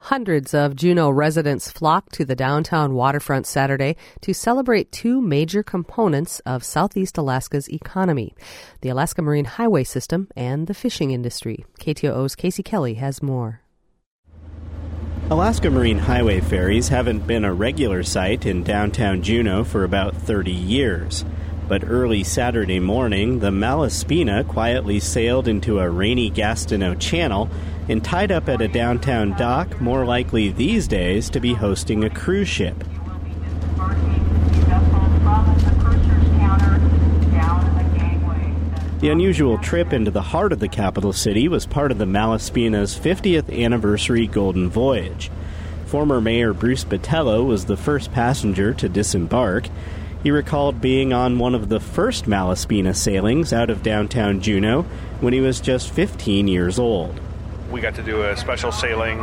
Hundreds of Juneau residents flocked to the downtown waterfront Saturday to celebrate two major components of Southeast Alaska's economy, the Alaska Marine Highway System and the fishing industry. KTOO's Casey Kelly has more. Alaska Marine Highway ferries haven't been a regular sight in downtown Juneau for about 30 years. But early Saturday morning, the Malaspina quietly sailed into a rainy Gastineau channel and tied up at a downtown dock more likely these days to be hosting a cruise ship. The unusual trip into the heart of the capital city was part of the Malaspina's 50th anniversary Golden Voyage. Former Mayor Bruce Botelho was the first passenger to disembark. He recalled being on one of the first Malaspina sailings out of downtown Juneau when he was just 15 years old. We got to do a special sailing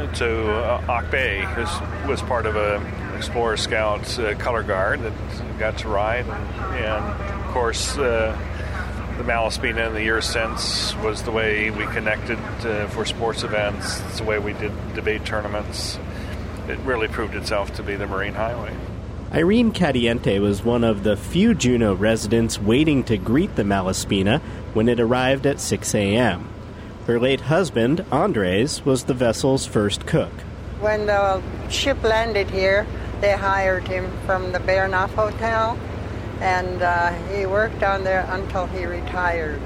to Auk Bay. This was part of an Explorer Scouts color guard that got to ride. And of course, the Malaspina in the years since was the way we connected for sports events. It's the way we did debate tournaments. It really proved itself to be the Marine Highway. Irene Cadiente was one of the few Juneau residents waiting to greet the Malaspina when it arrived at 6 a.m. Her late husband, Andres, was the vessel's first cook. When the ship landed here, they hired him from the Bairnoff Hotel, and he worked on there until he retired.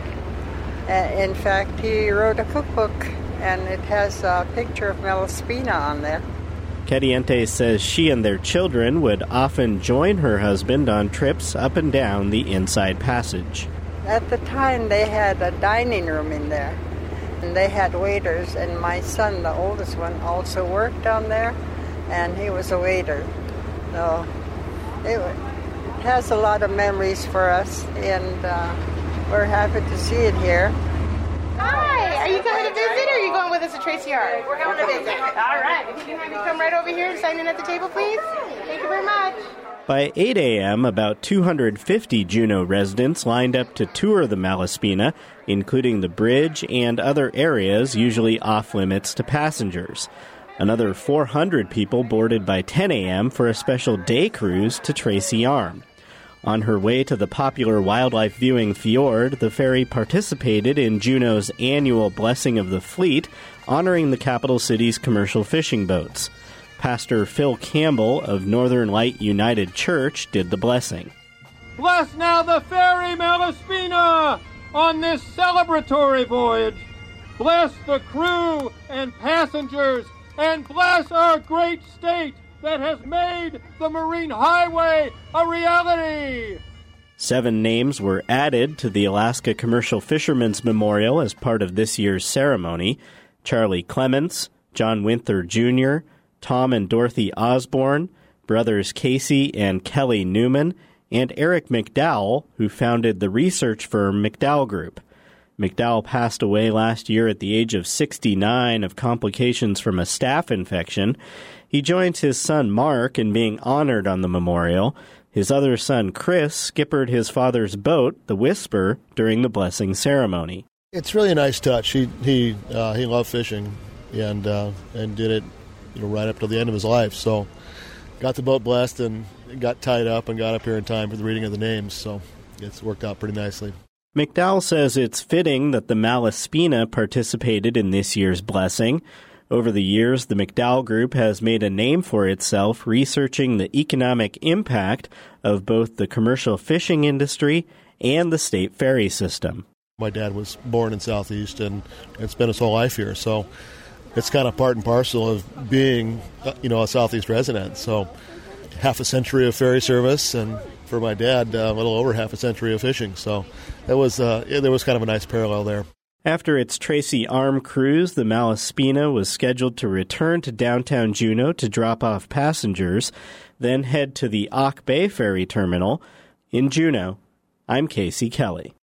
In fact, he wrote a cookbook, and it has a picture of Malaspina on there. Cadiente says she and their children would often join her husband on trips up and down the Inside Passage. At the time, they had a dining room in there, and they had waiters, and my son, the oldest one, also worked down there, and he was a waiter. So it has a lot of memories for us, and we're happy to see it here. Hi, are you coming to visit, or are you going with us to Tracy Yard? We're going to visit. All right, if you can have me come right over here and sign in at the table, please. Thank you very much. By 8 a.m., about 250 Juneau residents lined up to tour the Malaspina, including the bridge and other areas usually off-limits to passengers. Another 400 people boarded by 10 a.m. for a special day cruise to Tracy Arm. On her way to the popular wildlife viewing fjord, the ferry participated in Juneau's annual Blessing of the Fleet, honoring the capital city's commercial fishing boats. Pastor Phil Campbell of Northern Light United Church did the blessing. Bless now the ferry Malaspina on this celebratory voyage. Bless the crew and passengers, and bless our great state that has made the Marine Highway a reality. 7 names were added to the Alaska Commercial Fishermen's Memorial as part of this year's ceremony. Charlie Clements, John Winther Jr., Tom and Dorothy Osborne, brothers Casey and Kelly Newman, and Eric McDowell, who founded the research firm McDowell Group. McDowell passed away last year at the age of 69 of complications from a staph infection. He joins his son Mark in being honored on the memorial. His other son Chris skippered his father's boat, the Whisper, during the blessing ceremony. It's really a nice touch. He loved fishing and did it, right up to the end of his life. So got the boat blessed and got tied up and got up here in time for the reading of the names. So it's worked out pretty nicely. McDowell says it's fitting that the Malaspina participated in this year's blessing. Over the years, the McDowell Group has made a name for itself researching the economic impact of both the commercial fishing industry and the state ferry system. My dad was born in Southeast and spent his whole life here, so it's kind of part and parcel of being, a Southeast resident. So half a century of ferry service, and for my dad, a little over half a century of fishing. So there was kind of a nice parallel there. After its Tracy Arm cruise, the Malaspina was scheduled to return to downtown Juneau to drop off passengers, then head to the Auk Bay Ferry Terminal. In Juneau, I'm Casey Kelly.